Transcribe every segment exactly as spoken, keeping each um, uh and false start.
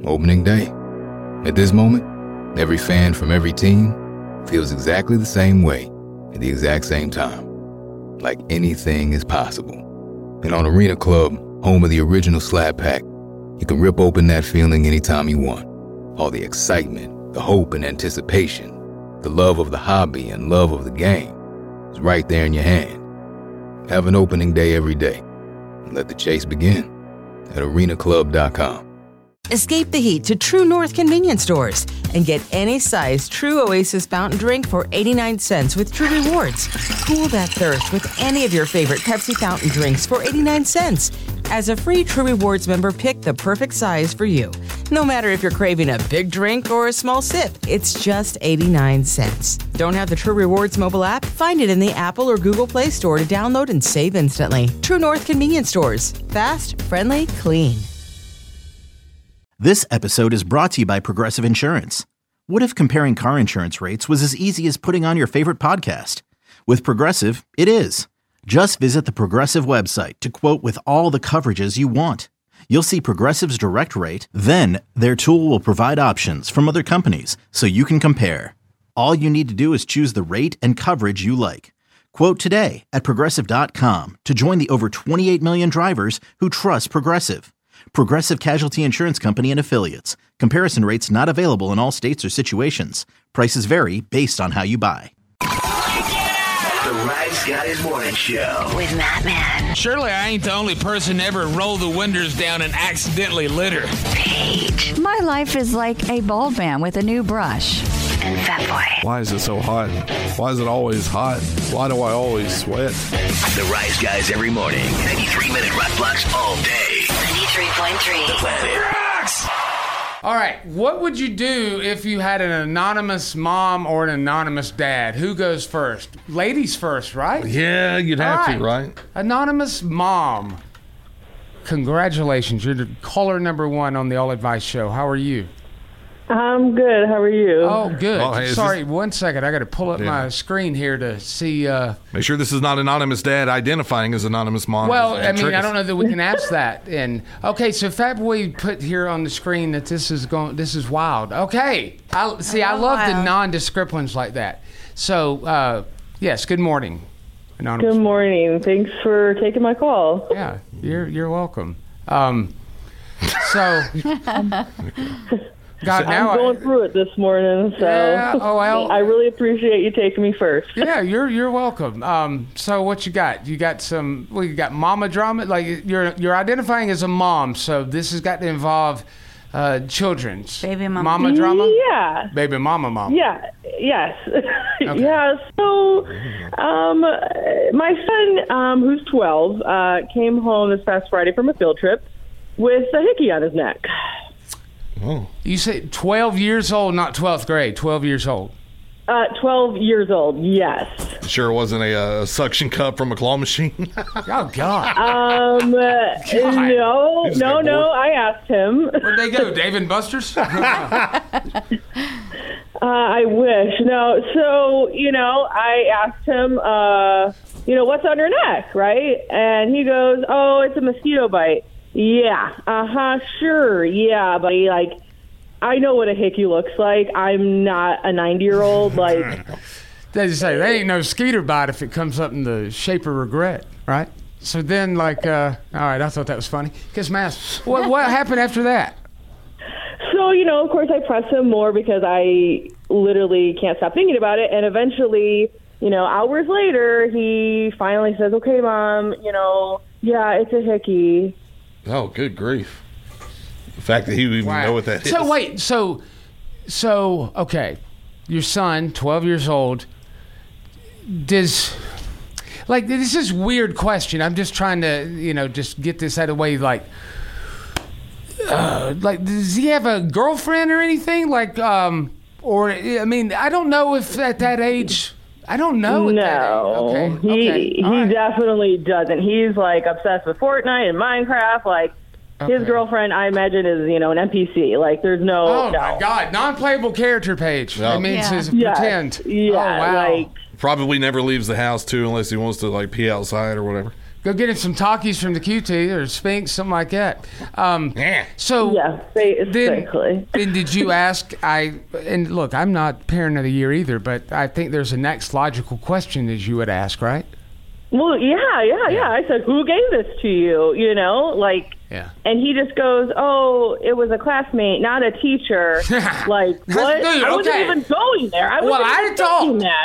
Opening day. At this moment, every fan from every team feels exactly the same way at the exact same time. Like anything is possible. And on Arena Club, home of the original Slap Pack, you can rip open that feeling anytime you want. All the excitement, the hope and anticipation, the love of the hobby and love of the game is right there in your hand. Have an opening day every day and let the chase begin at arena club dot com. Escape the heat to True North convenience stores and get any size True Oasis fountain drink for eighty-nine cents with True Rewards. Cool that thirst with any of your favorite Pepsi fountain drinks for eighty-nine cents. As a free True Rewards member, pick the perfect size for you. No matter if you're craving a big drink or a small sip, it's just eighty-nine cents. Don't have the True Rewards mobile app? Find it in the Apple or Google Play Store to download and save instantly. True North convenience stores. Fast, friendly, clean. This episode is brought to you by Progressive Insurance. What if comparing car insurance rates was as easy as putting on your favorite podcast? With Progressive, it is. Just visit the Progressive website to quote with all the coverages you want. You'll see Progressive's direct rate, then their tool will provide options from other companies so you can compare. All you need to do is choose the rate and coverage you like. Quote today at progressive dot com to join the over twenty-eight million drivers who trust Progressive. Progressive Casualty Insurance Company and Affiliates. Comparison rates not available in all states or situations. Prices vary based on how you buy. The Rise Guys Morning Show with Matt Man. Surely I ain't the only person to ever roll the windows down and accidentally litter. Paige. My life is like a bald man with a new brush. And Fat Boy. Why is it so hot? Why is it always hot? Why do I always sweat? The Rise Guys every morning. ninety-three minute rock blocks all day. ninety-three point three. The Planet Rocks. All right, what would you do if you had an anonymous mom or an anonymous dad? Who goes first? Ladies first, right? Yeah, you'd have All to, right? Anonymous mom. Congratulations, you're the caller number one on the All Advice Show. How are you? I'm good. How are you? Oh, good. Oh, hey, is Sorry, this- one second. I got to pull up Yeah. my screen here to see. Uh, Make sure this is not anonymous dad identifying as anonymous mom. well, That'd I mean, trick I us. don't know that we can ask that. And okay, so Fat Boy put here on the screen that this is going. This is wild. Okay, I see. I love the wild. nondescript ones like that. So, uh, yes. Good morning, anonymous. Good morning. Thanks for taking my call. Yeah, you're you're welcome. Um, so. God, now I'm going I, through it this morning, so Yeah, oh, well. I really appreciate you taking me first. yeah, you're you're welcome. Um, so what you got? You got some. Well, you got mama drama. Like you're you're identifying as a mom, so this has got to involve uh, children's Baby mama. mama drama. Yeah. Baby mama mama. Yeah. Yes. Yeah. So, um, my son, um, who's twelve, uh, came home this past Friday from a field trip with a hickey on his neck. Oh. You say twelve years old, not twelfth grade. Twelve years old. Uh, twelve years old. Yes. Sure it wasn't a uh, suction cup from a claw machine? Oh God. Um. No. He just No. got No. bored. I asked him. Where'd they go? Dave and Buster's. Uh, I wish. No. So, you know, I asked him, uh, you know, what's on your neck, right? And he goes, oh, it's a mosquito bite. Yeah. Uh-huh. Sure. Yeah. But, like, I know what a hickey looks like. I'm not a ninety-year-old. Like, They just say they ain't no skeeter bite if it comes up in the shape of regret, right? So then, like, uh, all right, I thought that was funny. Kiss mask. What what happened after that? so, you know, of course, I press him more because I literally can't stop thinking about it. And eventually, you know, hours later, he finally says, okay, Mom, you know, yeah, it's a hickey. Oh, good grief. The fact that he would even Wow. know what that is. So wait, so so okay, your son, twelve years old, does like this is a weird question. I'm just trying to you know just get this out of the way. Like, uh, like does he have a girlfriend or anything? Like, um, or I mean, I don't know if at that age. I don't know. at that age. No, Okay. he okay. he all right. definitely doesn't. He's like obsessed with Fortnite and Minecraft. Like his Okay. girlfriend, I imagine, is you know an N P C. Like there's no. Oh no. my God! Non-playable character page. Yeah. That means Yeah. his Yes. pretend. Yeah, Oh wow. like Probably never leaves the house, too, unless he wants to, like, pee outside or whatever. Go get him some Takis from the Q T or Sphinx, something like that. Um, yeah. So yeah, basically. Then, then did you ask? I and look, I'm not parent of the year either, but I think there's a next logical question that you would ask, right? Well, yeah, yeah, yeah. I said, who gave this to you? You know, like, yeah. And he just goes, oh, it was a classmate, not a teacher. Like, what? Dude, I wasn't okay. even going there. I wasn't well, even I thinking told that.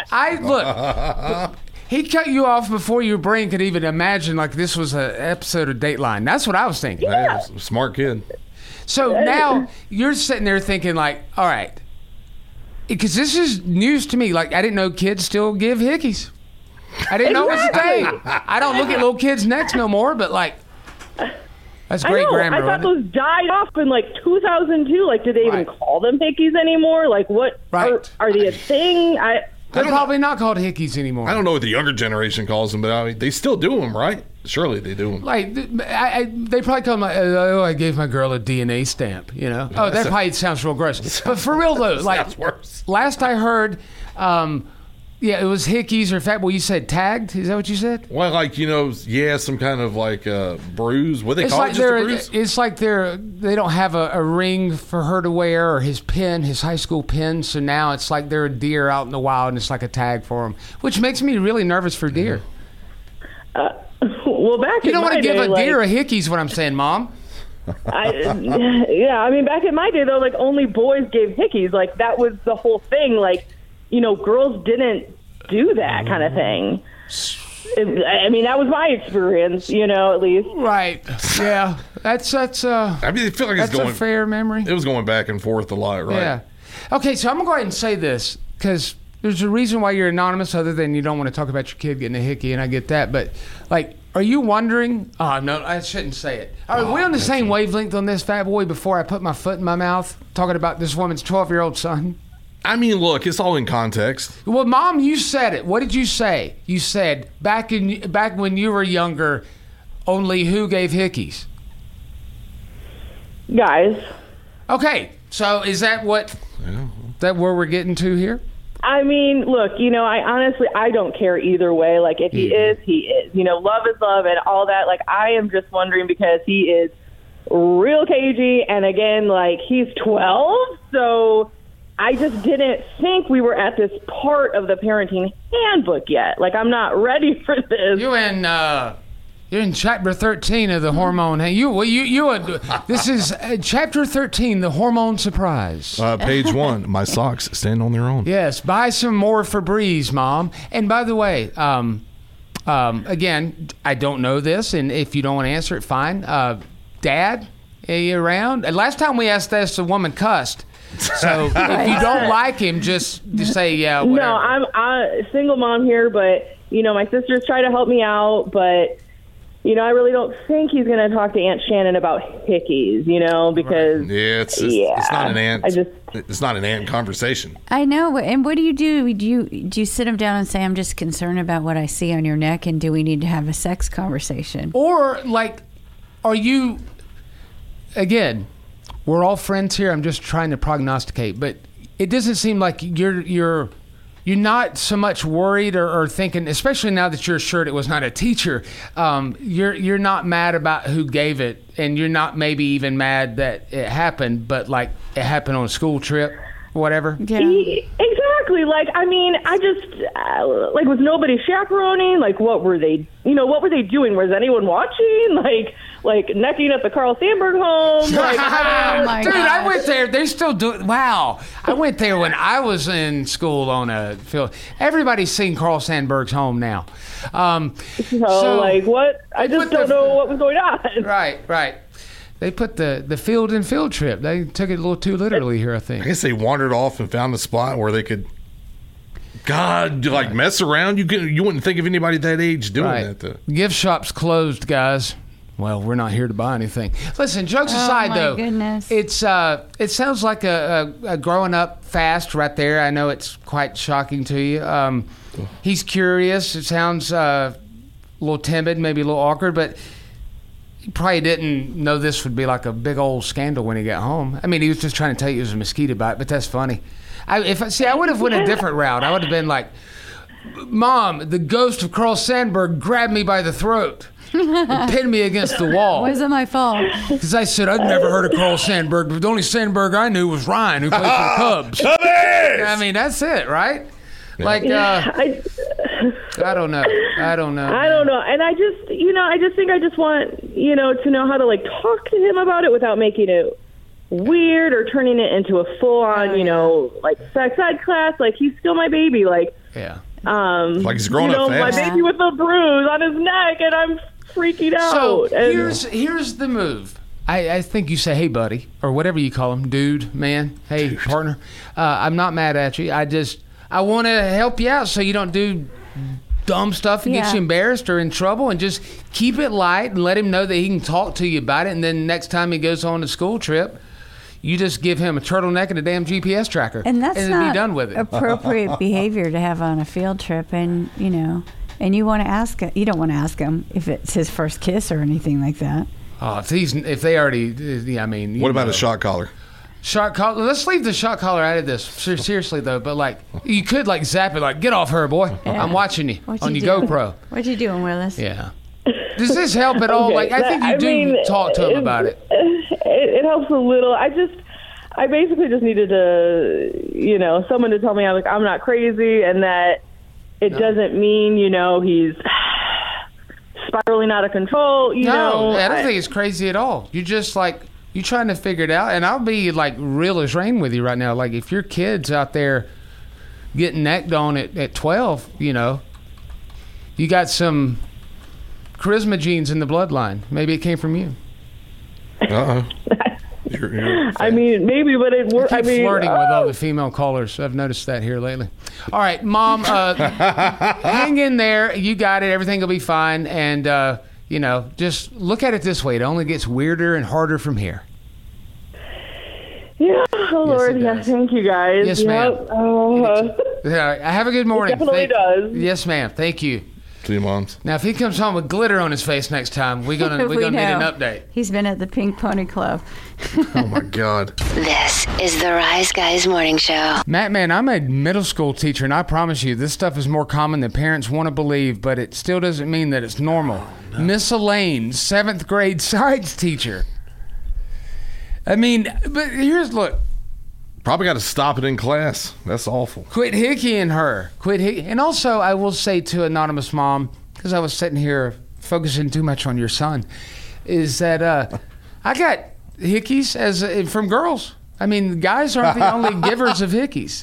I look. He cut you off before your brain could even imagine like this was an episode of Dateline. That's what I was thinking. Yeah. Hey, smart kid. So now you're sitting there thinking like, all right, because this is news to me. Like I didn't know kids still give hickeys. I didn't know it was a thing. I don't look at little kids' necks no more, but like, that's great I know. grammar. I thought those died off in like two thousand two. Like, did they right. even call them hickeys anymore? Like, what? Right. Are, are they a thing? I. They're probably not called hickeys anymore. I don't know what the younger generation calls them, but I mean, they still do them, right? Surely they do them. Like, I, I, they probably call them, like, oh, I gave my girl a D N A stamp, you know? Oh, that probably sounds real gross. But for real, though, like, sounds worse. Last I heard, um, yeah, it was hickeys or fat. Well, you said tagged? Is that what you said? Well, like, you know, yeah, some kind of like uh, bruise. What do they it's call like it? Just a they're, bruise? it's like they're, they don't have a, a ring for her to wear or his pin, his high school pin. So now it's like they're a deer out in the wild and it's like a tag for them, which makes me really nervous for deer. Uh, well, back you in don't want to give day, a like, deer a hickey is what I'm saying, Mom. I, yeah, I mean, back in my day, though, like, only boys gave hickeys. Like, that was the whole thing. Like, you know, girls didn't do that kind of thing. It, I mean, that was my experience, you know, at least. Right. Yeah. That's, that's, uh, I mean, I feel like it's that's going. a fair memory. It was going back and forth a lot, right? Yeah. Okay, so I'm going to go ahead and say this, because there's a reason why you're anonymous other than you don't want to talk about your kid getting a hickey, and I get that. But, like, are you wondering? Oh, no, I shouldn't say it. Are oh, we on the same wavelength on this, fat boy, before I put my foot in my mouth talking about this woman's twelve-year-old son? I mean, look, it's all in context. Well, Mom, you said it. What did you say? You said back in back when you were younger, only who gave hickeys? Guys. Okay, so is that what yeah. that where we're getting to here? I mean, look, you know, I honestly, I don't care either way. Like, if he mm-hmm. is, he is. You know, love is love and all that. Like, I am just wondering because he is real cagey, and again, like, he's twelve, so I just didn't think we were at this part of the parenting handbook yet. Like, I'm not ready for this. You in uh, you're in chapter thirteen of the hormone. Hey, you you you. Uh, this is uh, chapter thirteen, the hormone surprise. Uh, page one. My socks stand on their own. Yes, buy some more Febreze, Mom. And by the way, um, um, again, I don't know this, and if you don't want to answer it, fine. Uh, Dad, are you around? And last time we asked this, a woman cussed. So if you don't like him, just, just say yeah. Whatever. No, I'm a single mom here, but you know my sisters try to help me out, but you know I really don't think he's going to talk to Aunt Shannon about hickeys. You know because right. yeah, it's just, yeah, it's not an aunt. I just it's not an aunt conversation. I know. And what do you do? Do you do you sit him down and say, "I'm just concerned about what I see on your neck," and do we need to have a sex conversation? Or like, are you again? We're all friends here. I'm just trying to prognosticate, but it doesn't seem like you're you're you're not so much worried or, or thinking, especially now that you're assured it was not a teacher. Um, you're you're not mad about who gave it, and you're not maybe even mad that it happened, but like it happened on a school trip, or whatever. Yeah. Exactly. Like, I mean, I just uh, like was nobody chaperoning? Like, what were they? You know, what were they doing? Was anyone watching? Like. Like necking at the Carl Sandburg home. Like, oh my Dude, gosh. I went there. They still do it. Wow. I went there when I was in school on a field. Everybody's seen Carl Sandburg's home now. Um, so, so, like, what? I just don't the, know what was going on. Right, right. They put the, the field in field trip. They took it a little too literally here, I think. I guess they wandered off and found a spot where they could, God, like mess around. You could, you wouldn't think of anybody that age doing right. that, though. Gift shop's closed, guys. Well, we're not here to buy anything. Listen, jokes oh, aside, my though, goodness. it's uh, it sounds like a, a, a growing up fast right there. I know it's quite shocking to you. Um, he's curious. It sounds uh, a little timid, maybe a little awkward, but he probably didn't know this would be like a big old scandal when he got home. I mean, he was just trying to tell you it was a mosquito bite, but that's funny. I, if see, I would have went a different route. I would have been like, Mom, the ghost of Carl Sandburg grabbed me by the throat. and pinned me against the wall. Wasn't my fault. Because I said, I'd never heard of Carl Sandburg, but the only Sandburg I knew was Ryan, who played for the Cubs. Cubbies! I mean, that's it, right? Like, uh, I, I don't know. I don't know. I don't know. And I just, you know, I just think I just want, you know, to know how to, like, talk to him about it without making it weird or turning it into a full-on, Oh, you know, like, sex ed class. Like, he's still my baby. Like, Yeah. um, Like he's growing you know, up fast. my baby with a bruise on his neck, and I'm freaking out. So And- here's here's the move. I, I think you say, hey, buddy, or whatever you call him, dude, man, hey, partner. Uh, I'm not mad at you. I just, I want to help you out so you don't do dumb stuff that gets Yeah. you embarrassed or in trouble, and just keep it light and let him know that he can talk to you about it. And then next time he goes on a school trip, you just give him a turtleneck and a damn G P S tracker. And that's and not be done with it. appropriate behavior to have on a field trip. And, you know, and you want to ask, you don't want to ask him if it's his first kiss or anything like that. Oh, if he's if they already, yeah, I mean. you What about know. a shot collar? Shot collar. Let's leave the shot collar out of this. Ser- Seriously though, but like you could like zap it, like get off her, boy. Yeah. I'm watching you What on you your doing? GoPro. What you doing, Willis? Yeah. Does this help at all? Okay, Like I think you I do mean, talk to him about it. It, it helps a little. I just, I basically just needed to, you know, someone to tell me I'm like I'm not crazy, and that it doesn't mean, you know, he's spiraling out of control. You No, know, I don't I- think it's crazy at all. You just like you trying to figure it out, and I'll be like real as rain with you right now. Like if your kid's out there getting necked on at, at twelve, you know, you got some charisma genes in the bloodline. Maybe it came from you. Uh-uh. You're, you're I mean, maybe, but it I works. keep I mean, flirting with all oh, the female callers. I've noticed that here lately. All right, Mom, uh, hang in there. You got it. Everything will be fine. And, uh, you know, just look at it this way. It only gets weirder and harder from here. yeah. Oh Lord, it yeah. does. Thank you guys. Yes, Yep. ma'am. Oh, All right, have a good morning. definitely does. Yes, ma'am. Thank you. See you, moms. Now, if he comes home with glitter on his face next time, we're gonna we're We gonna need an know. update. He's been at the Pink Pony Club. Oh my God. This is the Rise Guys Morning Show. Matt, man, I'm a middle school teacher, and I promise you, this stuff is more common than parents want to believe, but it still doesn't mean that it's normal. Miss Elaine, seventh grade science teacher. I mean, but here's look. Probably got to stop it in class. That's awful. Quit hickeying her. Quit hickey. And also, I will say to Anonymous Mom, because I was sitting here focusing too much on your son, is that uh, I got hickeys as uh, from girls. I mean, guys aren't the only givers of hickeys.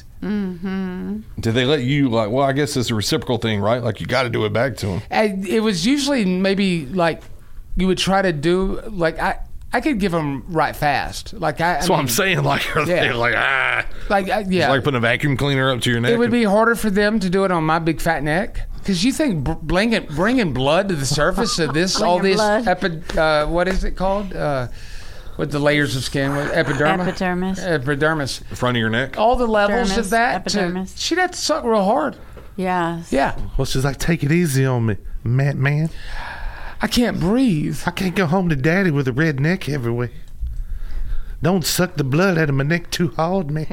Did they let you, like, well, I guess it's a reciprocal thing, right? Like, you got to do it back to them. And it was usually maybe like you would try to do, like, I. I could give them right fast. Like I, That's I what mean, I'm saying. Like, are they Yeah. like, ah. Like I, yeah, It's like putting a vacuum cleaner up to your neck. it would be harder for them to do it on my big fat neck. Because you think br- bringing, bringing blood to the surface of this, all Bringing this, blood. epi, uh, what is it called? Uh, with the layers of skin, what, epidermis? Epidermis. Epidermis. the front of your neck. All the levels Dermis, of that. to- epidermis. she'd have to suck real hard. Yeah. Yeah. Well, she's like, take it easy on me, Matt, man. I can't breathe. I can't go home to daddy with a red neck everywhere. Don't suck the blood out of my neck too hard, man.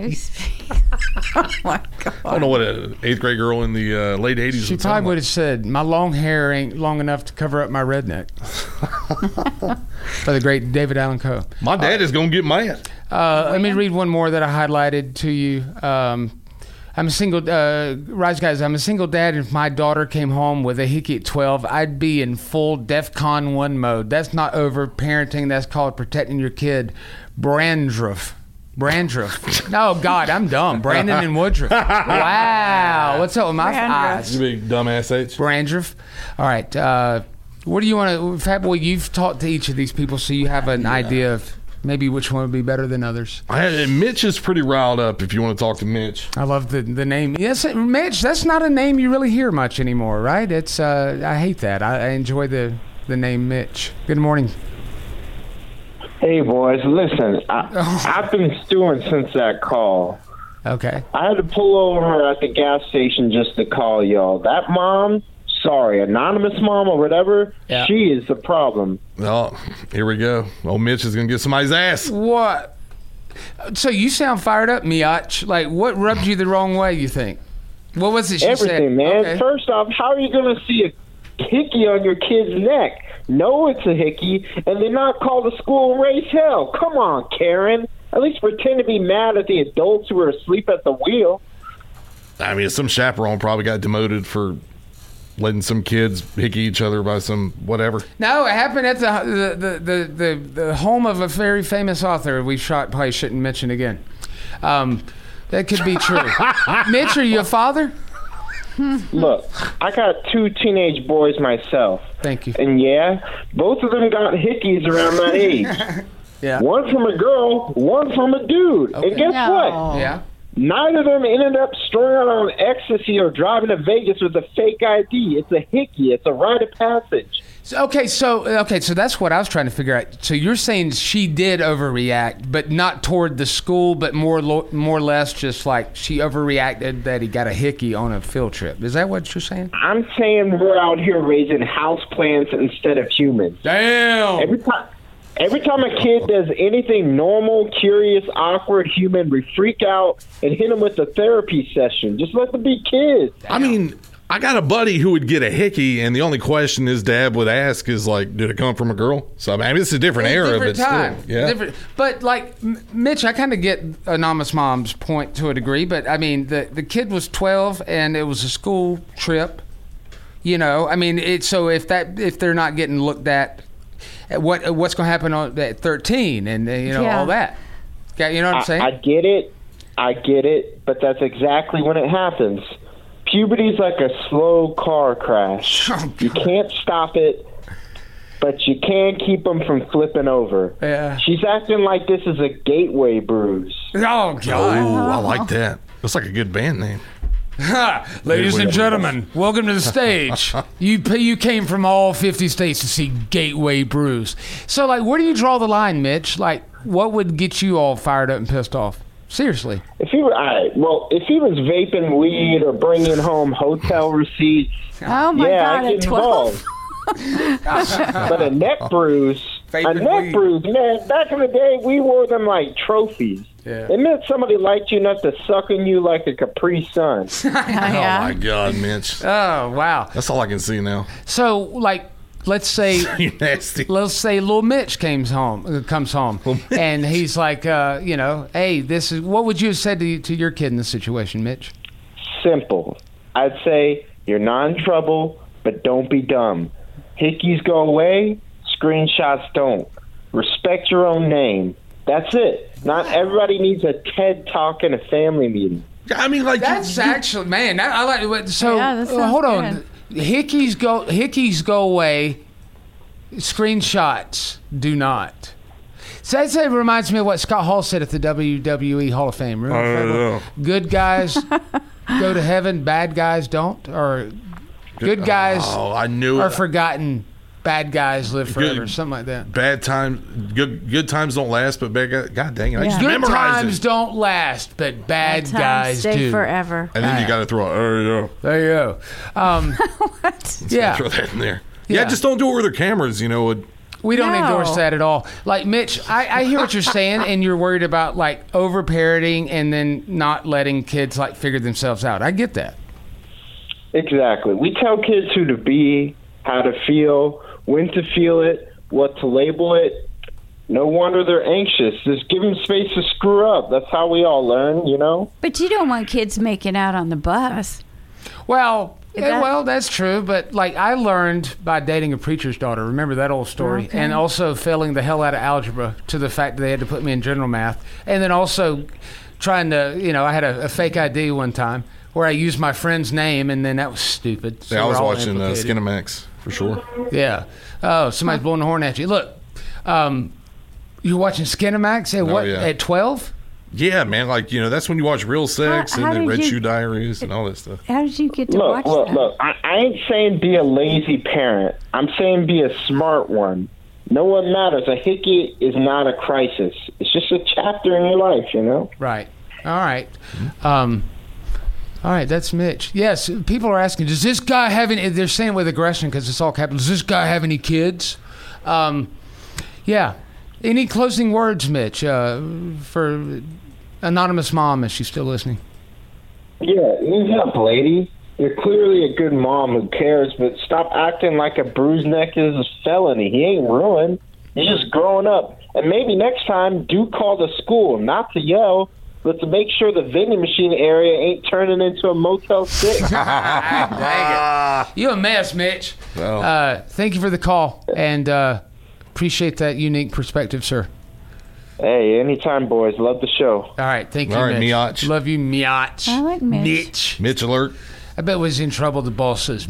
Oh my God. I don't know what an eighth grade girl in the uh, late eighties She would probably sound would like. have said, my long hair ain't long enough to cover up my redneck. By the great David Allen Coe. My dad is going to get mad. Uh, let me read one more that I highlighted to you. Um, I'm a single, uh, Rise Guys, I'm a single dad, and if my daughter came home with a hickey at twelve, I'd be in full DEFCON one mode. That's not over parenting. That's called protecting your kid. Brandruff. Brandruff. No, God, I'm dumb. Brandon and Woodruff. Wow. What's up with my Brandruff. eyes? You big dumbass H. Brandruff. All right. Uh, what do you want to, Fat Boy, you've talked to each of these people, so you have an idea of maybe which one would be better than others. I had, Mitch is pretty riled up if you want to talk to Mitch. I love the the name. Yes, Mitch. That's not a name you really hear much anymore, right? It's. Uh, I hate that. I, I enjoy the the name Mitch. Good morning. Hey, boys, listen, I, I've been stewing since that call. Okay. I had to pull over at the gas station just to call y'all. That mom, sorry, anonymous mom or whatever, Yeah. she is the problem. Oh, here we go. Old Mitch is going to get somebody's ass. What? So you sound fired up, Miach. Like, what rubbed you the wrong way, you think? What was it she said? Everything, man. Okay. First off, how are you going to see a hickey on your kid's neck? know it's a hickey, and then not call the school and raise hell. Come on, Karen. At least pretend to be mad at the adults who are asleep at the wheel. I mean, some chaperone probably got demoted for letting some kids hickey each other by some whatever. No, it happened at the the the the, the, the home of a very famous author we shot, probably shouldn't mention again. Um, that could be true. Mitch, are you a father? Look, I got two teenage boys myself. Thank you. And yeah, both of them got hickeys around that age. Yeah. One from a girl, one from a dude. Okay. And guess No. what? Yeah. Neither of them ended up strung out on ecstasy or driving to Vegas with a fake I D. It's a hickey. It's a rite of passage. So, okay, so okay, so that's what I was trying to figure out. So you're saying she did overreact, but not toward the school, but more lo- more or less just like she overreacted that he got a hickey on a field trip. Is that what you're saying? I'm saying we're out here raising houseplants instead of humans. Damn. Every time, every time a kid does anything normal, curious, awkward, human, we freak out and hit them with a therapy session. Just let them be kids. I mean, I got a buddy who would get a hickey, and the only question his dad would ask is, like, did it come from a girl? So, I mean, it's a different It's era, different but time. still. Yeah. Different, but, like, M- Mitch, I kind of get Anonymous Mom's point to a degree, but, I mean, the, the kid was twelve, and it was a school trip. You know, I mean, it, so if that if they're not getting looked at, what what's going to happen on at thirteen and, uh, you know, Yeah. all that? Yeah, you know what I'm saying? I, I get it. I get it. But that's exactly when it happens. Puberty's like a slow car crash. Oh, You can't stop it, but you can keep them from flipping over. Yeah. She's acting like this is a gateway bruise. Oh, Oh, God. I like that. That's like a good band name. Ladies and gentlemen, welcome to the stage. You you came from all fifty states to see Gateway Bruise. So, like, where do you draw the line, Mitch? Like, what would get you all fired up and pissed off? Seriously. If he were, all right, well, if he was vaping weed or bringing home hotel receipts, Oh my yeah, God, I at get twelve? involved. But a neck bruise, a Vaping neck weed. bruise, man. Back in the day, we wore them like trophies. Yeah. It meant somebody liked you enough to suck on you like a Capri Sun. Oh, my God, Mitch. Oh, wow. That's all I can see now. So, like, let's say You nasty. let's say little Mitch comes home, uh, comes home, and he's like, uh, you know, hey, this is what would you have said to, to your kid in this situation, Mitch? Simple. I'd say you're not in trouble, but don't be dumb. Hickeys go away, screenshots don't. Respect your own name. That's it. Not everybody needs a TED Talk in a family meeting. I mean, like, That's you, you- actually, man. That, I like. what- So Yeah, that uh, sounds hold on. Hickeys go. Hickeys go away. Screenshots do not. So that say reminds me of what Scott Hall said at the W W E Hall of Fame. Remember? Oh, yeah. Good guys go to heaven. Bad guys don't. Or good guys Oh, I knew are it. forgotten. Bad guys live forever. Good- Something like that. Bad times, good good times don't last, but bad guys, God dang it, I Yeah. just Good memorized times it. don't last, but bad Times guys stay do. forever. And then you got to throw, oh, There you go. Um, yeah. yeah. Throw that in there. Yeah. Yeah. just don't do it with their cameras, you know. It, We don't No. endorse that at all. Like, Mitch, I, I hear what you're saying, and you're worried about, like, over-parenting and then not letting kids, like, figure themselves out. I get that. Exactly. We tell kids who to be, how to feel, when to feel it, what to label it. No wonder they're anxious. Just give them space to screw up. That's how we all learn, you know? But you don't want kids making out on the bus. Well, Is yeah, that- well, that's true, but, like, I learned by dating a preacher's daughter. Remember that old story? Okay. And also failing the hell out of algebra to the fact that they had to put me in general math. And then also trying to, you know, I had a, a fake I D one time where I used my friend's name, and then that was stupid. So yeah, I was we're all watching uh, implicated. Skinamax for sure. Yeah. Oh, somebody's blowing the horn at you. Look, um, you're watching Skinamax at what? yeah. At twelve? Yeah, man, like, you know, that's when you watch Real Sex How- how and then did Red you- Shoe Diaries and all that stuff. How did you get to Look, watch look, that? look. I, I ain't saying be a lazy parent. I'm saying be a smart one. No one matters. A hickey is not a crisis. It's just a chapter in your life, you know? Right. All right. Um, all right, that's Mitch. Yes, people are asking, does this guy have any, they're saying with aggression because it's all capital, does this guy have any kids? Um, yeah. Any closing words, Mitch, uh, for Anonymous Mom, if she's still listening? Yeah, ease up, lady. You're clearly a good mom who cares, but stop acting like a bruised neck is a felony. He ain't ruined. He's just growing up. And maybe next time, do call the school, not to yell, but to make sure the vending machine area ain't turning into a Motel six. Dang it. You a mess, Mitch. Well. Uh, thank you for the call, and uh, appreciate that unique perspective, sir. Hey, anytime, boys. Love the show. All right, thank you, All right, Mitch. Miach. Love you, Miach. I like Mitch. Mitch. Mitch alert. I bet was in trouble. The boss says,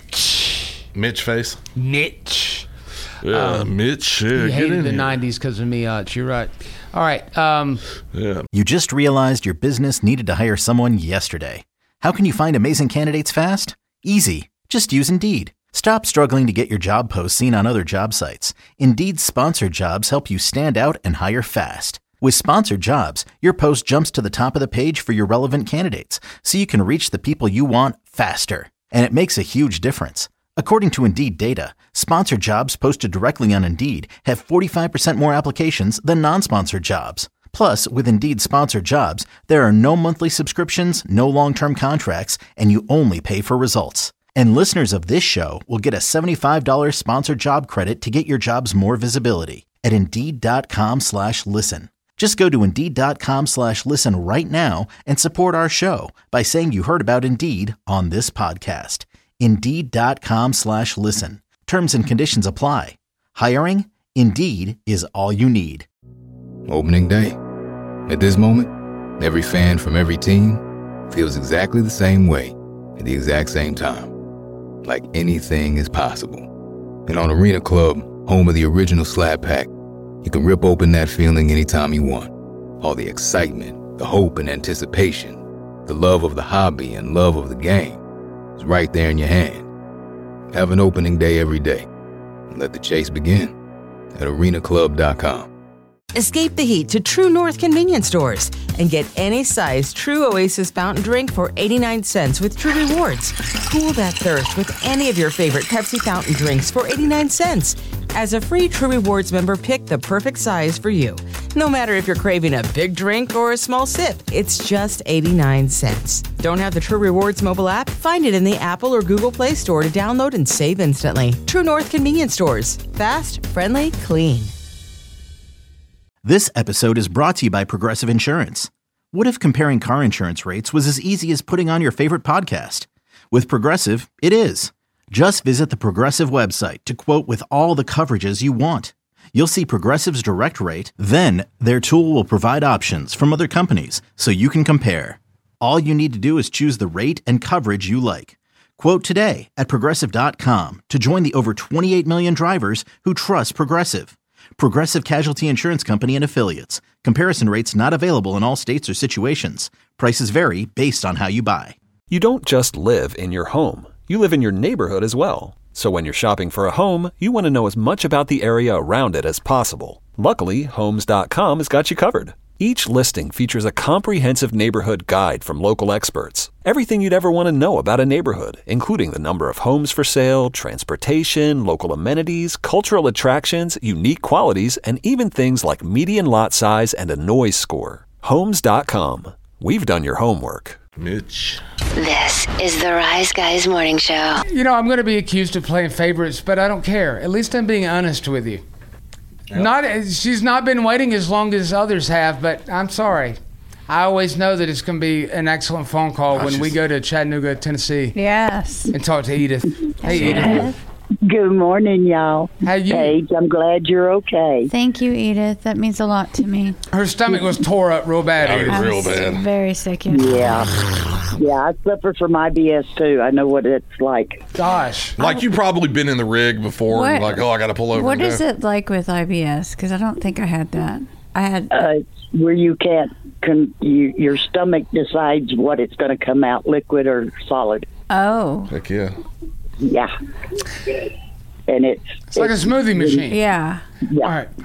Mitch. Mitch face. Mitch. Yeah, Um, Mitch. Yeah, You get hated in the here. nineties because of Miach. You're right. All right. Um, Yeah. You just realized your business needed to hire someone yesterday. How can you find amazing candidates fast? Easy. Just use Indeed. Stop struggling to get your job posts seen on other job sites. Indeed's sponsored jobs help you stand out and hire fast. With sponsored jobs, your post jumps to the top of the page for your relevant candidates, so you can reach the people you want faster. And it makes a huge difference. According to Indeed data, sponsored jobs posted directly on Indeed have forty-five percent more applications than non-sponsored jobs. Plus, with Indeed sponsored jobs, there are no monthly subscriptions, no long-term contracts, and you only pay for results. And listeners of this show will get a seventy-five dollars sponsored job credit to get your jobs more visibility at Indeed.com slash listen. Just go to Indeed.com slash listen right now and support our show by saying you heard about Indeed on this podcast. Indeed.com slash listen. Terms and conditions apply. Hiring? Indeed is all you need. Opening day. At this moment, every fan from every team feels exactly the same way at the exact same time. Like anything is possible. And on Arena Club, home of the original Slap Pack, you can rip open that feeling anytime you want. All the excitement, the hope and anticipation, the love of the hobby and love of the game is right there in your hand. Have an opening day every day. And let the chase begin at arena club dot com. Escape the heat to True North convenience stores and get any size True Oasis fountain drink for eighty-nine cents with True Rewards. Cool that thirst with any of your favorite Pepsi fountain drinks for eighty-nine cents. As a free True Rewards member, pick the perfect size for you. No matter if you're craving a big drink or a small sip, it's just eighty-nine cents. Don't have the True Rewards mobile app? Find it in the Apple or Google Play Store to download and save instantly. True North convenience stores. Fast, friendly, clean. This episode is brought to you by Progressive Insurance. What if comparing car insurance rates was as easy as putting on your favorite podcast? With Progressive, it is. Just visit the Progressive website to quote with all the coverages you want. You'll see Progressive's direct rate, then their tool will provide options from other companies so you can compare. All you need to do is choose the rate and coverage you like. Quote today at progressive dot com to join the over twenty-eight million drivers who trust Progressive. Progressive Casualty Insurance Company and Affiliates. Comparison rates not available in all states or situations. Prices vary based on how you buy. You don't just live in your home. You live in your neighborhood as well. So when you're shopping for a home, you want to know as much about the area around it as possible. Luckily, Homes dot com has got you covered. Each listing features a comprehensive neighborhood guide from local experts. Everything you'd ever want to know about a neighborhood, including the number of homes for sale, transportation, local amenities, cultural attractions, unique qualities, and even things like median lot size and a noise score. Homes dot com. We've done your homework. Mitch. This is the Rise Guys Morning Show. You know, I'm going to be accused of playing favorites, but I don't care. At least I'm being honest with you. Yep. Not, she's not been waiting as long as others have, but I'm sorry. I always know that it's going to be an excellent phone call Gosh, when we go to Chattanooga, Tennessee. Yes. And talk to Edith. Hey, Edith. Good morning, y'all. How you? Paige, I'm glad you're okay. Thank you, Edith. That means a lot to me. Her stomach was tore up real bad. Oh, Edith. real bad. Very sick. Yesterday. Yeah. Yeah, I suffer from I B S too. I know what it's like. Gosh. Like you've probably been in the rig before. What, like, oh, I got to pull over. What is go. it like with I B S? Because I don't think I had that. I had. Uh, where you can't, con- you, your stomach decides what it's going to come out, liquid or solid. Oh. Heck yeah. Yeah. And it's it's like it's, a smoothie machine. Yeah. Yeah. All right.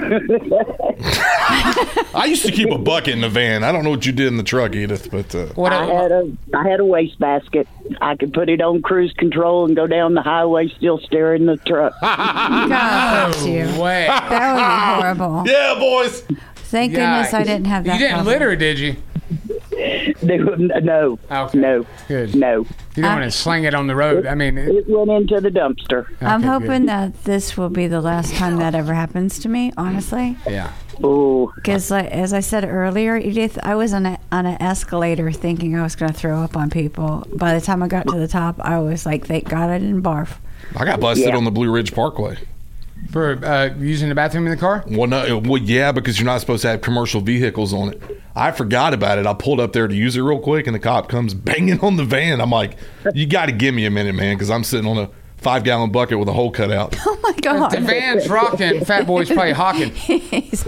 I used to keep a bucket in the van. I don't know what you did in the truck, Edith, but uh, what I had a I had a waste basket. I could put it on cruise control and go down the highway, still steering the truck. God bless you. Way. That would be horrible. Yeah, boys. Thank goodness I didn't have that. You didn't problem. litter, did you? no, Okay. no, Good. no. You don't want to sling it on the road. I mean, it, It went into the dumpster. I'm Okay, hoping good. that this will be the last time that ever happens to me, honestly. yeah. Oh, Because, like, as I said earlier, Edith, I was on, a, on an escalator thinking I was going to throw up on people. By the time I got to the top, I was like, thank God I didn't barf. I got busted Yeah. on the Blue Ridge Parkway. For uh, using the bathroom in the car? Well, no, well, yeah, because you're not supposed to have commercial vehicles on it. I forgot about it. I pulled up there to use it real quick, and the cop comes banging on the van. I'm like, you got to give me a minute, man, because I'm sitting on a five-gallon bucket with a hole cut out. Oh, my God. The van's rocking. Fat Boy's probably hawking. He's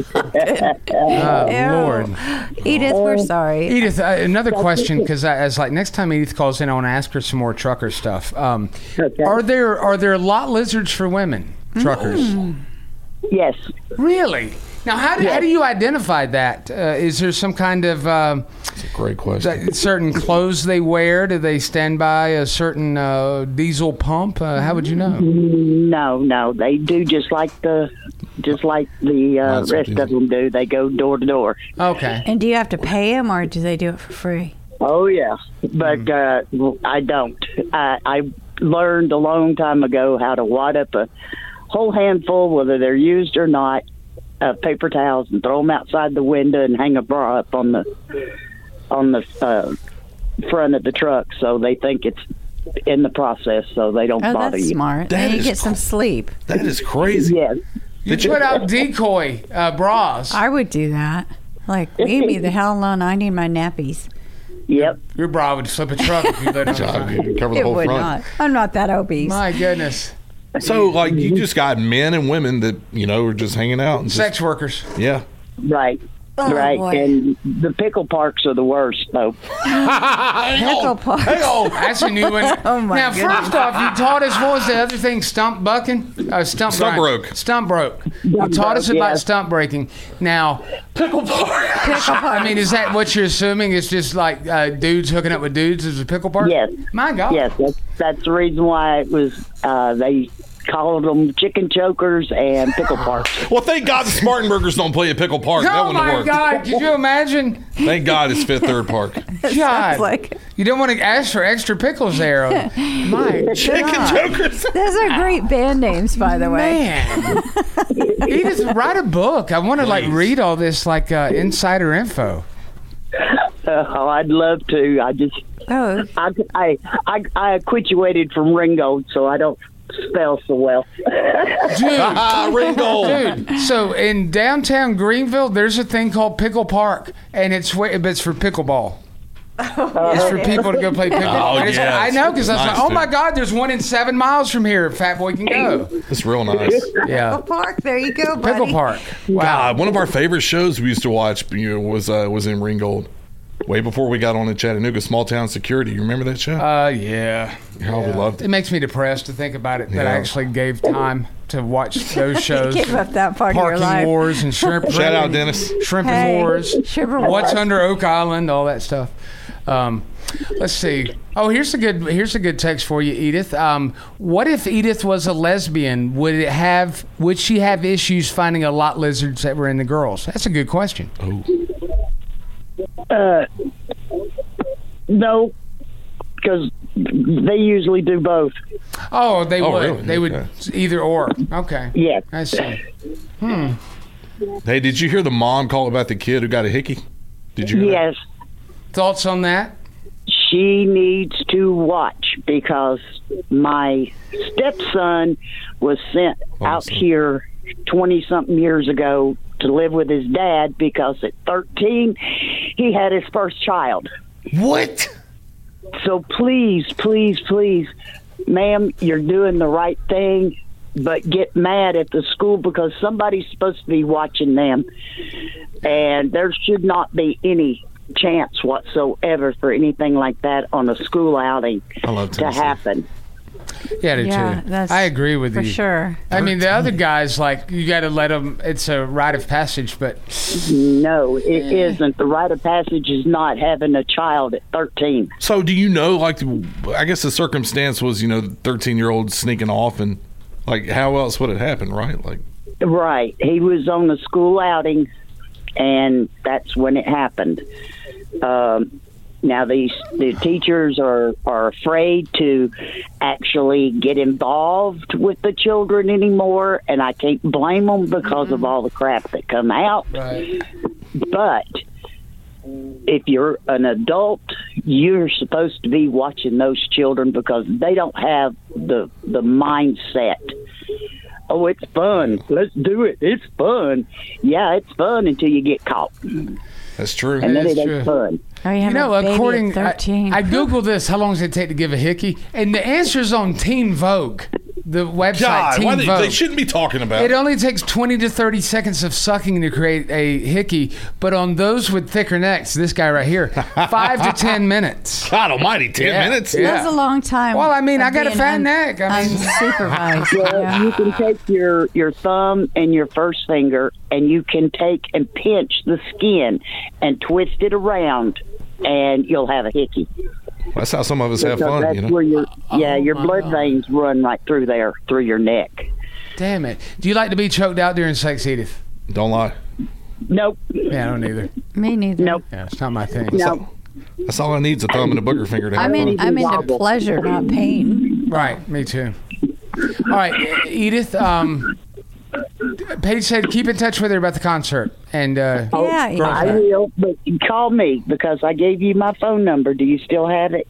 Oh, Ew. Lord. Edith, we're sorry. Edith, uh, another question, because as like next time Edith calls in, I want to ask her some more trucker stuff. Um, Okay. Are there are there lot lizards for women truckers? Mm. yes. Really? Now, how do, how do you identify that? Uh, is there some kind of um, That's a great question. certain clothes they wear? Do they stand by a certain uh, diesel pump? Uh, how would you know? No, no. They do just like the, just like the uh, That's rest what of them do. They go door to door. Okay. And do you have to pay them, or do they do it for free? Oh yeah, but uh, I don't. I, I learned a long time ago how to wad up a whole handful, whether they're used or not, of paper towels and throw them outside the window and hang a bra up on the on the uh, front of the truck, so they think it's in the process, so they don't Oh, bother that's you. smart. That Then you is get some cool. sleep. That is crazy. Yes. You put out decoy uh, bras. I would do that. Like, leave me the hell alone. I need my nappies. Yep. Your bra would flip a truck if you let it Job, on. you cover the It whole would front. not. I'm not that obese. My goodness. So, like, you just got men and women that, you know, are just hanging out. And just, Sex workers. Yeah. Right. Oh, right. boy. And the pickle parks are the worst, though. Pickle parks. That's a new one. Oh, my now, goodness. first off, you taught us, what was the other thing? Stump bucking? Uh, stump Stump grind. broke. Stump broke. You taught us broke, about yeah. stump breaking. Now, pickle park. Pickle I mean, is that what you're assuming? It's just like uh, dudes hooking up with dudes as a pickle park? Yes. My God. Yes, that's, that's the reason why it was. Uh, they called them chicken chokers and pickle parks. Well, thank God the Spartanburgers don't play at Pickle Park. that Oh, wouldn't have my worked. God. Could you imagine? Thank God it's Fifth Third Park. God. Sounds like You don't want to ask for extra pickles there. My Chicken God. Jokers. those are great band names, by the way. Man. Edith, write a book. I want to like Please. read all this like uh, insider info. Oh, I'd love to. I just, Oh, I, I, I, I acquitulated from Ringgold, so I don't spell so well. Dude, Ah, Ringgold. dude. So in downtown Greenville, there's a thing called Pickle Park, and it's wh- but it's for pickleball. It's for people to go play pickleball. Oh, And it's- yeah, I know because I was nice, like, oh my dude. God, there's one in seven miles from here. Fat Boy can go. It's real nice. Yeah, Pickle Park. There you go, buddy. Pickle Park. Wow. God, one of our favorite shows we used to watch you know, was uh, was in Ringgold. Way before we got on in Chattanooga, Small Town Security. You remember that show? Uh, yeah. Oh, we Yeah. loved It it. makes me depressed to think about it that I Yeah. actually gave time to watch those shows. Give up that part of your Parking life. Wars and Shrimp. Shout out, Dennis. Shrimp Hey, and Wars. Shrimp and What's Wars. under Oak Island? All that stuff. Um, let's see. Oh, here's a good here's a good text for you, Edith. Um, what if Edith was a lesbian? Would it have would she have issues finding a lot lizards that were in the girls? That's a good question. Oh. Uh, no, because they usually do both. Oh, they Oh, would. really? They would Okay. either or. Okay. Yes. I see. Hmm. Hey, did you hear the mom call about the kid who got a hickey? Did you hear that? Yes. Thoughts on that? She needs to watch because my stepson was sent out Awesome. here twenty something years ago to live with his dad because at thirteen he had his first child. What? So please, please, please, ma'am, you're doing the right thing, but get mad at the school because somebody's supposed to be watching them. And there should not be any chance whatsoever for anything like that on a school outing I love to Tennessee. happen. Yeah, I do Yeah, too. that's I agree with for you. sure. I mean, the other guys, like, you got to let them, it's a rite of passage, but No, it isn't. The rite of passage is not having a child at thirteen. So, do you know, like, I guess the circumstance was, you know, the thirteen-year-old sneaking off, and, like, how else would it happen, right? Like, Right. He was on a school outing, and that's when it happened. Um, Now these the teachers are, are afraid to actually get involved with the children anymore, and I can't blame them because of all the crap that come out. Right. But if you're an adult, you're supposed to be watching those children because they don't have the the mindset. Oh, it's fun. Let's do it. It's fun. Yeah, it's fun until you get caught. That's true. And then That is it true. ain't fun. Or you, You have know, a baby according at thirteen. I, I googled this. How long does it take to give a hickey? And the answer's on Teen Vogue, the website. God, Teen why they, Vogue. they shouldn't be talking about It only takes twenty to thirty seconds of sucking to create a hickey, but on those with thicker necks, this guy right here, five to ten minutes. God almighty, ten Yeah, minutes? yeah. That's a long time. Well, I mean, I of got a being fat un- neck. I mean, unsupervised. Well, yeah. you can take your, your thumb and your first finger, and you can take and pinch the skin and twist it around, and you'll have a hickey. That's how some of us have Because fun, that's you know. where your yeah your Oh, blood wow. veins run right through there, through your neck. damn it. Do you like to be choked out during sex, Edith? Don't lie. Nope. Yeah, I don't either. Me neither. Nope. Yeah, it's not my thing. No. That's all I need is a thumb and a booger finger to have I'm in, fun. I'm into Wobble. pleasure, not pain. Right, me too. All right, Edith. Um, Paige said keep in touch with her about the concert, and uh, Yeah, yeah. I will, but call me because I gave you my phone number. Do you still have it?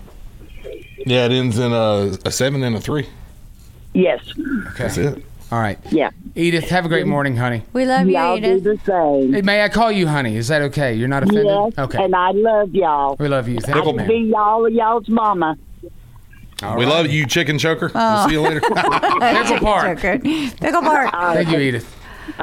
Yeah, it ends in a, a seven and a three. Yes. okay. That's it. All right, Yeah. Edith. Have a great morning, honey. We love you, Y'all do Edith. the same. Hey, may I call you honey? Is that okay? You're not offended? Yes, Okay. and I love y'all. We love you. I Thank you, can man. be y'all y'all's mama. All we right. love you, chicken choker. Oh. We'll see you later. Pickle Park. So good. Pickle Park. Thank you, Edith.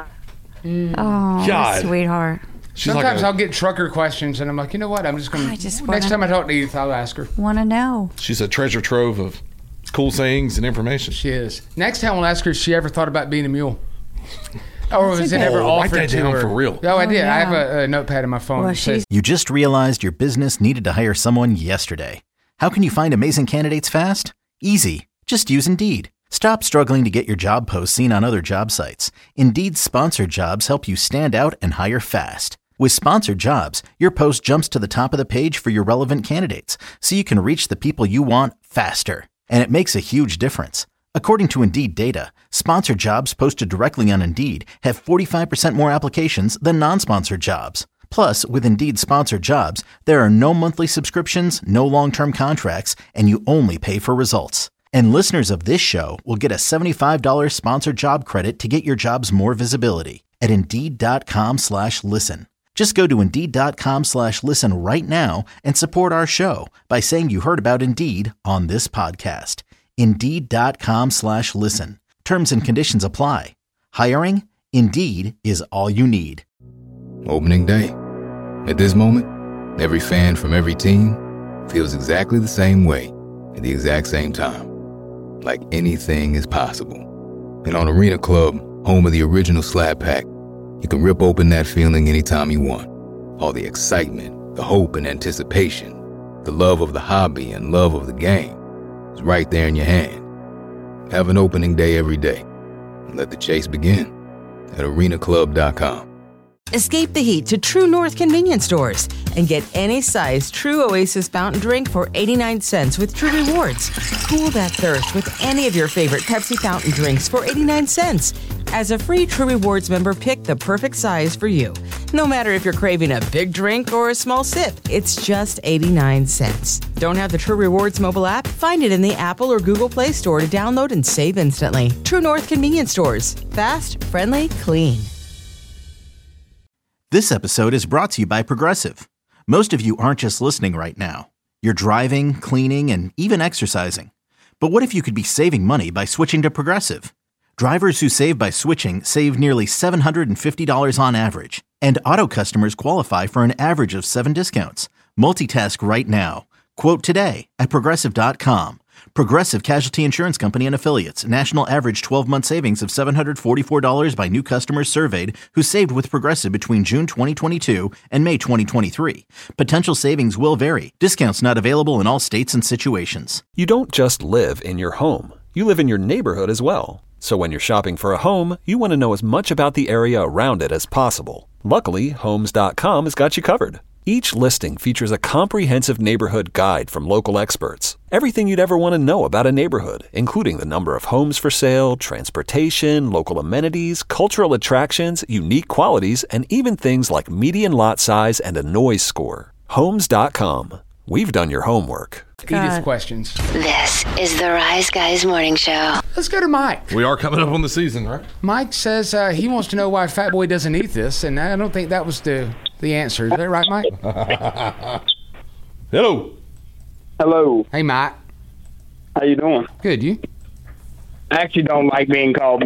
Oh, God. sweetheart. She's like Sometimes a- I'll get trucker questions, and I'm like, you know what? I'm just going I just to. wanna- Next time I talk to Edith, I'll ask her. Want to know? She's a treasure trove of cool sayings and information. She is. Next time we'll ask her if she ever thought about being a mule. Or was it a ever good- Oh, write offered that to down her? for real. Oh, I Oh, did. I have yeah. a, a notepad in my phone. Well, that says, she's You just realized your business needed to hire someone yesterday. How can you find amazing candidates fast? Easy. Just use Indeed. Stop struggling to get your job posts seen on other job sites. Indeed's sponsored jobs help you stand out and hire fast. With sponsored jobs, your post jumps to the top of the page for your relevant candidates, so you can reach the people you want faster. And it makes a huge difference. According to Indeed data, sponsored jobs posted directly on Indeed have forty-five percent more applications than non-sponsored jobs. Plus, with Indeed sponsored jobs, there are no monthly subscriptions, no long-term contracts, and you only pay for results. And listeners of this show will get a seventy-five dollars sponsored job credit to get your jobs more visibility at Indeed.com slash listen. Just go to Indeed.com slash listen right now and support our show by saying you heard about Indeed on this podcast. Indeed.com slash listen. Terms and conditions apply. Hiring? Indeed is all you need. Opening day. At this moment, every fan from every team feels exactly the same way at the exact same time. Like anything is possible. And on Arena Club, home of the original Slab Pack, you can rip open that feeling anytime you want. All the excitement, the hope and anticipation, the love of the hobby and love of the game is right there in your hand. Have an opening day every day. And let the chase begin at arena club dot com. Escape the heat to True North convenience stores and get any size True Oasis fountain drink for eighty-nine cents with True Rewards. Cool that thirst with any of your favorite Pepsi fountain drinks for eighty-nine cents. As a free True Rewards member, pick the perfect size for you. No matter if you're craving a big drink or a small sip, it's just eighty-nine cents. Don't have the True Rewards mobile app? Find it in the Apple or Google Play Store to download and save instantly. True North convenience stores. Fast, friendly, clean. This episode is brought to you by Progressive. Most of you aren't just listening right now. You're driving, cleaning, and even exercising. But what if you could be saving money by switching to Progressive? Drivers who save by switching save nearly seven hundred fifty dollars on average. And auto customers qualify for an average of seven discounts. Multitask right now. Quote today at Progressive dot com. Progressive Casualty Insurance Company and Affiliates. National average twelve-month savings of seven hundred forty-four dollars by new customers surveyed who saved with Progressive between June twenty twenty-two and May twenty twenty-three. Potential savings will vary. Discounts not available in all states and situations. You don't just live in your home. You live in your neighborhood as well. So when you're shopping for a home, you want to know as much about the area around it as possible. Luckily, Homes dot com has got you covered. Each listing features a comprehensive neighborhood guide from local experts. Everything you'd ever want to know about a neighborhood, including the number of homes for sale, transportation, local amenities, cultural attractions, unique qualities, and even things like median lot size and a noise score. Homes dot com. We've done your homework. Edith questions. This is the Rise Guys Morning Show. Let's go to Mike. We are coming up on the season, right? Mike says uh, he wants to know why Fat Boy doesn't eat this, and I don't think that was the, the answer. Is that right, Mike? Hello. Hello. Hey, Mike. How you doing? Good, you? I actually don't like being called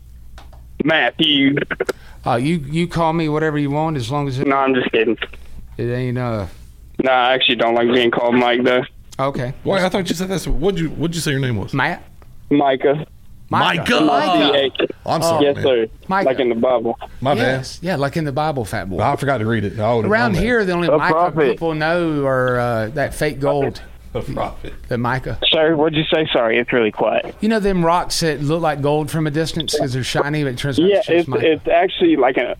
Matthew. Uh, you you call me whatever you want as long as it... No, I'm just kidding. It ain't... uh. No, I actually don't like being called Mike, though. Okay. Why? I thought you said that's... What'd you, what'd you say your name was? Matt? Micah. Micah. Micah. I'm sorry, Yes, man. sir. Micah. Like in the Bible. My Yes. Yeah, like in the Bible, Fat Boy. bad. I forgot to read it. I would've Around known that. here, the only A Micah prophet. people know are uh, that fake gold. A prophet. The Micah. Sir, what'd you say? Sorry, it's really quiet. You know them rocks that look like gold from a distance because they're shiny, but it turns out Yeah, it's just it's, Micah. it's actually like a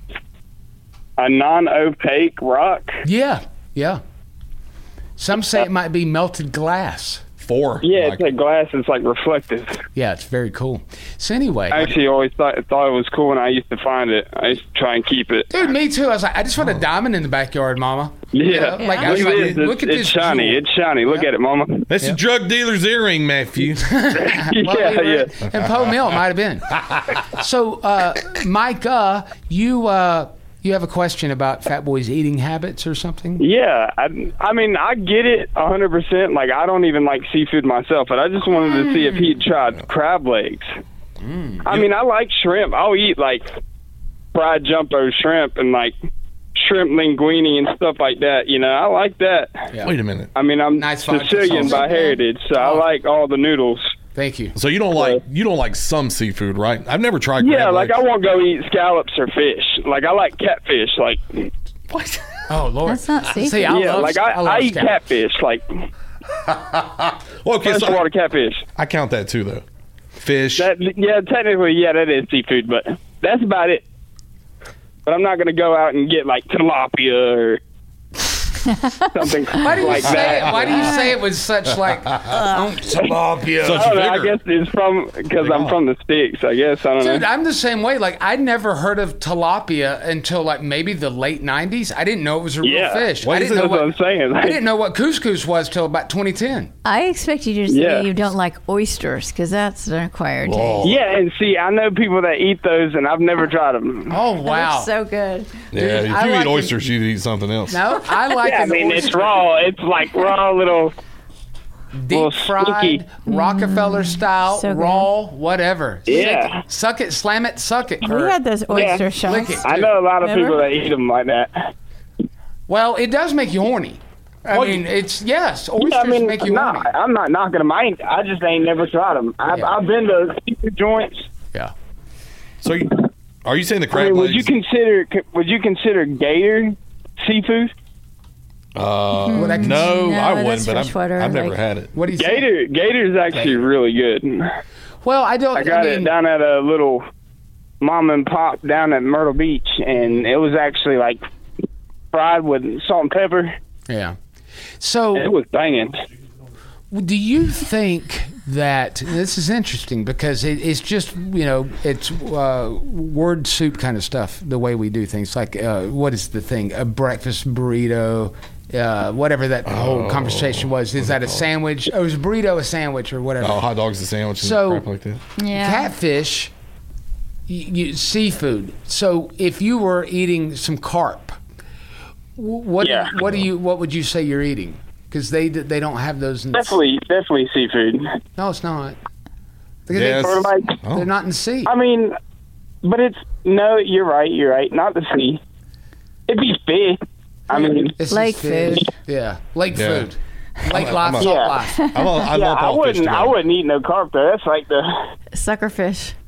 a non-opaque rock. Yeah, yeah. Some say it might be melted glass. Four. Yeah, it's like glass. It's like reflective. Yeah, it's very cool. So anyway, I actually always thought thought it was cool when I used to find it. I used to try and keep it. dude, me too. I was like, I just want a diamond in the backyard, Mama. You Yeah, know, like I was look like, at this. look at it's this shiny. jewel. It's shiny. Look at it, Mama. That's a drug dealer's earring, Matthew. Well, yeah, we were- yeah. And Poe Mill might have been. So, uh, Micah, you uh, you have a question about Fat Boy's eating habits or something? Yeah, I, I mean, I get it one hundred percent. Like, I don't even like seafood myself, but I just wanted to see if he'd tried crab legs. Mm. I mean, I like shrimp. I'll eat, like, fried jumbo shrimp and, like, shrimp linguine and stuff like that. You know, I like that. Yeah. Wait a minute. I mean, I'm Nice vodka Sicilian sauce. by heritage, so I like all the noodles. Thank you. So you don't like you don't like some seafood, right? I've never tried. Yeah, crab like legs. I won't go eat scallops or fish. Like I like catfish. Like what? Oh Lord, That's not seafood. See, I yeah, love, like I, I, love I eat scallops. catfish. Like Well, okay, so freshwater catfish. I count that too, though. Fish. That yeah, technically, yeah, that is seafood, but that's about it. But I'm not gonna go out and get like tilapia or something Why do you like say that. it? Why do you say it with such like um, tilapia? Such I don't know, I vigor. guess it's from because I'm from the sticks. I guess I don't Dude, know. I'm the same way. Like, I'd never heard of tilapia until like maybe the late nineties. I didn't know it was a real Yeah. fish. What I is didn't it? know That's what I'm saying. I didn't know what couscous was till about twenty ten. I expected you to say Yeah. you don't like oysters because that's an acquired taste. Yeah, and see, I know people that eat those, and I've never tried them. Oh That wow! looks so good. Yeah, Dude, if I you like eat it- oysters, you'd eat something else. No, I like Yeah, I an mean oyster it's raw. It's like raw little. deep little fried, sticky. Rockefeller style, So good. raw, whatever. Yeah. Suck it, slam it, suck it. We Or- had those oyster Yeah. shots. Lick it. I know a lot of Remember? people that eat them like that. Well, it does make you horny. I mean, it's yes, oysters Yeah, I mean, make you nah, horny. I'm not knocking them. I, ain't, I just ain't never tried them. I've, Yeah. I've been to seafood joints. Yeah. So, you, are you saying the I crab mean, would legs? you consider would you consider gator seafood? uh, Well, that can- no, No, I that's wouldn't. But I've, freshwater, I've never like- had it. What do you say? Gator Gator's actually really good. Well, I don't. I got I mean, it down at a little mom and pop down at Myrtle Beach, and it was actually like fried with salt and pepper. Yeah. So, It was banging. do you think that this is interesting because it, it's just you know it's uh, word soup kind of stuff the way we do things like uh, what is the thing a breakfast burrito uh, whatever that whole conversation was is that a sandwich oh is a burrito a sandwich or whatever Oh, hot dogs, a sandwich, and So- crap like that. Yeah. catfish y you, seafood so if you were eating some carp wh- what Yeah. what do you what would you say you're eating because they they don't have those in Definitely, definitely seafood. no it's not Because Yes. Or like, Oh. they're not in the sea. I mean, but it's no. You're right. You're right. Not the sea. It'd be fish. I mean, This is Lake fish. food. Yeah, lake Yeah. food. Lake I'm a- life, I'm a- salt Yeah. life. I'm a, I yeah, lump I all fish wouldn't. I together. wouldn't eat no carp though. That's like the Suckerfish.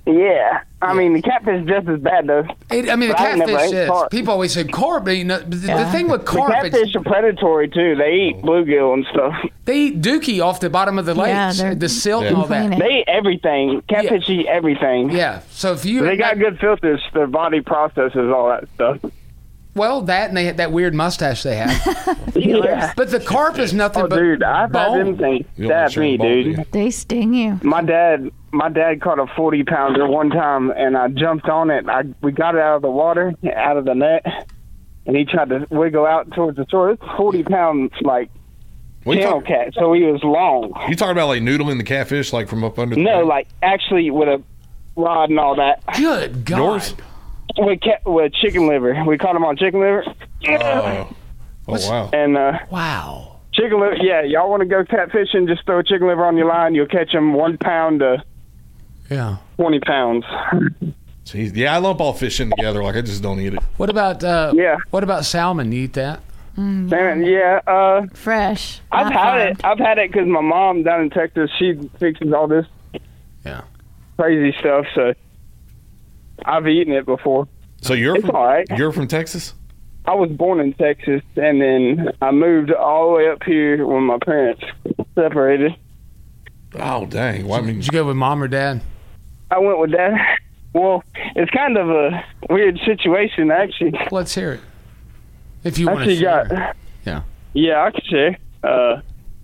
Yeah, I mean the catfish is just as bad though. It, I mean, the But I never catfish ate is. carp. People always say carp, but you know, the, the thing with The carp, it's, catfish are predatory too. They eat bluegill and stuff. they eat dookie off the bottom of the Yeah, lakes, they're- the silt Yeah. and all that. They eat everything. Catfish eat everything. Yeah. So if you they got good filters, their body processes all that stuff. Well, that and they had that weird mustache they have. Yeah. But the carp is nothing Oh, but dude, I've had bone. them things stab me, dude. They sting you. My dad, my dad caught a forty pounder one time, and I jumped on it. I we got it out of the water, out of the net, and he tried to wiggle out towards the shore. It's forty pounds, like What you channel talk- cat, so he was long. You talking about like noodling the catfish like from up under? The No, like actually with a rod and all that. Good God. Yours? With cat, with chicken liver. We caught him on chicken liver. Oh, oh wow. And uh, wow, chicken liver. Yeah, y'all want to go catfishing? Just throw chicken liver on your line. You'll catch them one pound to Yeah. twenty pounds. Jeez. Yeah, I lump all fish in together. Like I just don't eat it. What about uh, yeah? What about salmon? You eat that? Man, yeah. Uh, Fresh. I've not had farmed. it. I've had it because my mom down in Texas, she fixes all this Yeah. crazy stuff. So I've eaten it before. So you're It's from, all right. You're from Texas? I was born in Texas, and then I moved all the way up here when my parents separated. Oh dang! Well, I mean, Did you go with mom or dad? I went with dad. Well, it's kind of a weird situation, actually. Let's hear it. If you want to Actually share. got. Yeah. Yeah, I can share. Uh,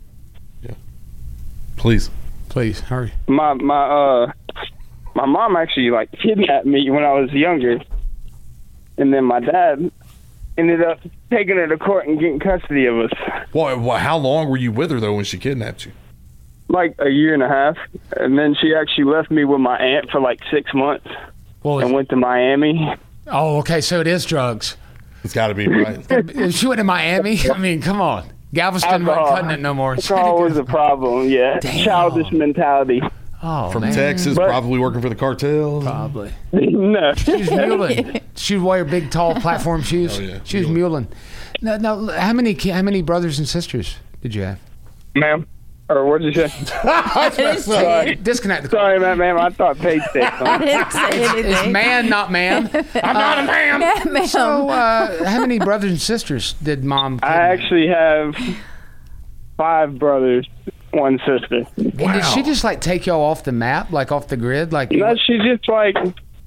Please. Please hurry. my my uh my mom actually like kidnapped me when I was younger, and then my dad ended up taking her to court and getting custody of us. Well, well, how long were you with her though when she kidnapped you? Like a year and a half, and then she actually left me with my aunt for like six months Well, and went to Miami. Oh, okay. So it is drugs. It's got to be right. If she went to Miami, I mean, come on. Galveston wasn't cutting it no more. Alcohol was a problem. Yeah, childish mentality. Oh, From man. Texas, But- probably working for the cartel. Probably. No, She was muling. She would wear big, tall platform shoes. Oh, yeah. She was muling. Now, now, how many ki- how many brothers and sisters did you have? ma'am. Or what did you say? Sorry. Disconnect the call. Sorry, ma'am. ma'am. I thought Paige said something. It's, it's man, not man. I'm not a man. Yeah, ma'am. So, uh, how many brothers and sisters did mom? I actually have five brothers, one sister. And did she just like take y'all off the map, like off the grid, like? No, she just like,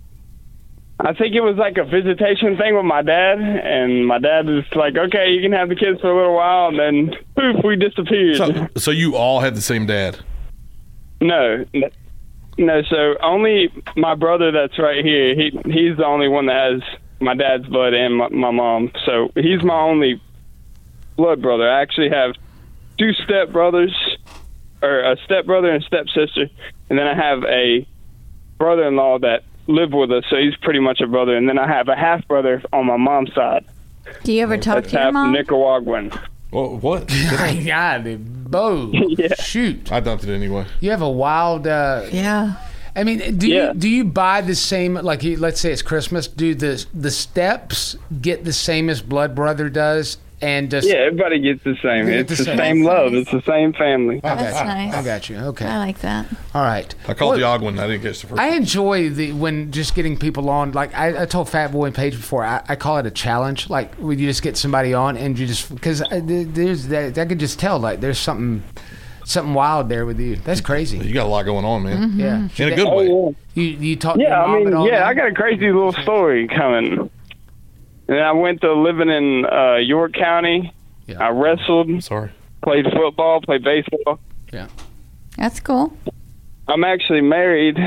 I think it was like a visitation thing with my dad, and my dad was like, okay, you can have the kids for a little while, and then poof, we disappeared. So, so you all had the same dad? No, n- no, so only my brother that's right here, he he's the only one that has my dad's blood and my, my mom, so he's my only blood brother. I actually have two step brothers, or a step brother and step sister, and then I have a brother-in-law that lived with us, so he's pretty much a brother, and then I have a half brother on my mom's side. Do you ever talk That's to your half mom? Nicaraguan. Well, what? God, Bo. Yeah. Shoot. I dumped it anyway. You have a wild. Uh, Yeah. I mean, do Yeah. you do you buy the same? Like, you, let's say it's Christmas. Do the the steps get the same as blood brother does? And just Yeah, everybody gets the same. They get It's the the same. same love. It's the same family. I got That's you. nice. I got you. Okay. I like that. All right. I called Well, the Ogwin. I didn't catch the first. I enjoy the when just getting people on. Like I, I told Fat Boy and Paige before, I, I call it a challenge. Like when you just get somebody on and you just because there's that I could just tell like there's something something wild there with you. That's crazy. You got a lot going on, man. Mm-hmm. Yeah, In a good way. Oh, You you talk. yeah, to your I mom mean, and all yeah, that? I got a crazy little story coming. And I went to living in uh, York County. Yeah. I wrestled, Sorry. played football, played baseball. Yeah. That's cool. I'm actually married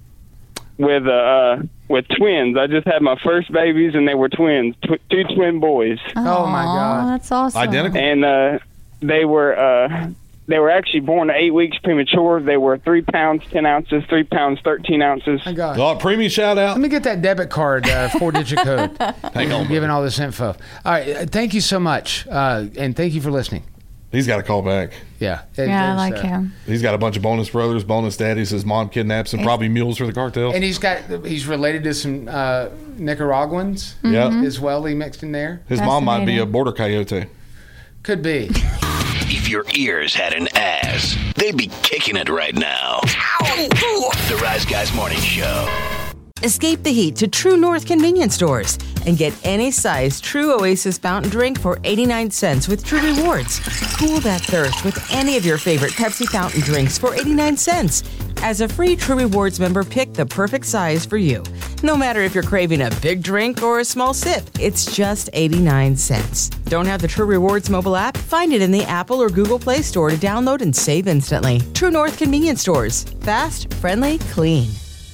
with uh with twins. I just had my first babies, and they were twins, tw- two twin boys, Oh, my Aw, God. That's awesome. Identical. and uh, they were uh, they were actually born eight weeks premature. They were three pounds ten ounces, three pounds thirteen ounces. My God. Oh, premium shout out. Let me get that debit card, uh, four-digit code. Hang on. Giving all this info. All right. uh, Thank you so much, uh, and thank you for listening. He's got to call back. Yeah. It- Yeah, I there's, like uh, him. He's got a bunch of bonus brothers, bonus daddies. His mom kidnaps him, probably mules for the cartel. And he's got he's related to some uh, Nicaraguans Yeah. as well. He mixed in there. His mom might be a Fascinating. border coyote. Could be. If your ears had an ass, they'd be kicking it right now. The Rise Guys Morning Show. Escape the heat to True North convenience stores and get any size True Oasis fountain drink for eighty-nine cents with True Rewards. Cool that thirst with any of your favorite Pepsi fountain drinks for eighty-nine cents. As a free True Rewards member, pick the perfect size for you. No matter if you're craving a big drink or a small sip, it's just eighty-nine cents. Don't have the True Rewards mobile app? Find it in the Apple or Google Play Store to download and save instantly. True North convenience stores. Fast, friendly, clean.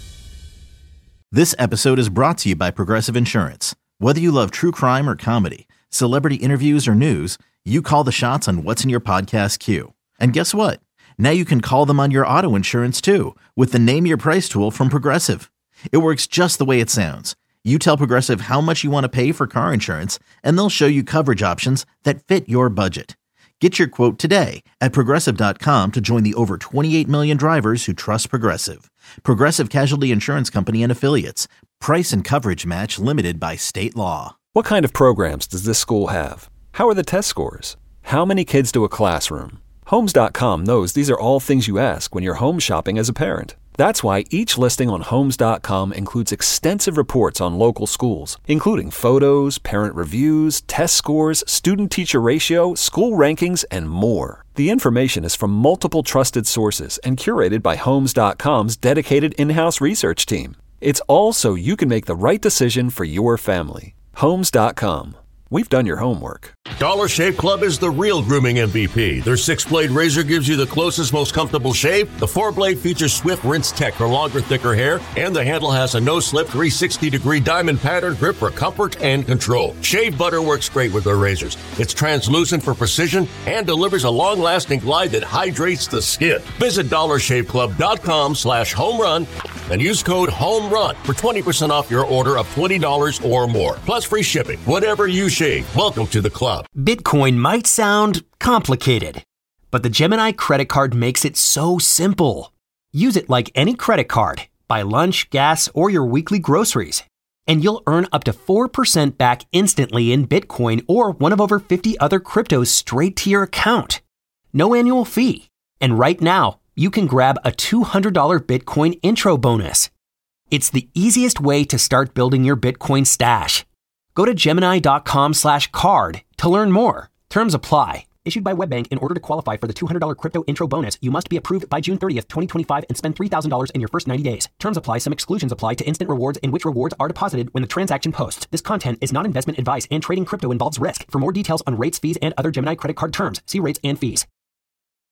This episode is brought to you by Progressive Insurance. Whether you love true crime or comedy, celebrity interviews or news, you call the shots on what's in your podcast queue. And guess what? Now you can call them on your auto insurance too with the Name Your Price tool from Progressive. It works just the way it sounds. You tell Progressive how much you want to pay for car insurance, and they'll show you coverage options that fit your budget. Get your quote today at Progressive dot com to join the over twenty-eight million drivers who trust Progressive. Progressive Casualty Insurance Company and Affiliates. Price and coverage match limited by state law. What kind of programs does this school have? How are the test scores? How many kids do a classroom? Homes dot com knows these are all things you ask when you're home shopping as a parent. That's why each listing on Homes dot com includes extensive reports on local schools, including photos, parent reviews, test scores, student-teacher ratio, school rankings, and more. The information is from multiple trusted sources and curated by Homes dot com's dedicated in-house research team. It's all so you can make the right decision for your family. Homes dot com. We've done your homework. Dollar Shave Club is the real grooming M V P. Their six-blade razor gives you the closest, most comfortable shave. The four-blade features swift rinse tech for longer, thicker hair. And the handle has a no-slip three sixty degree diamond pattern grip for comfort and control. Shave butter works great with their razors. It's translucent for precision and delivers a long-lasting glide that hydrates the skin. Visit dollar shave club dot com slash home run and use code HOMERUN for twenty percent off your order of twenty dollars or more. Plus free shipping. Whatever you shave. Welcome to the club. Bitcoin might sound complicated, but the Gemini credit card makes it so simple. Use it like any credit card. Buy lunch, gas, or your weekly groceries, and you'll earn up to four percent back instantly in Bitcoin or one of over fifty other cryptos straight to your account. No annual fee. And right now, you can grab a two hundred dollars Bitcoin intro bonus. It's the easiest way to start building your Bitcoin stash. Go to Gemini dot com slash card to learn more. Terms apply. Issued by WebBank. In order to qualify for the two hundred dollars crypto intro bonus, you must be approved by June thirtieth, twenty twenty-five and spend three thousand dollars in your first ninety days. Terms apply. Some exclusions apply to instant rewards in which rewards are deposited when the transaction posts. This content is not investment advice and trading crypto involves risk. For more details on rates, fees, and other Gemini credit card terms, see rates and fees.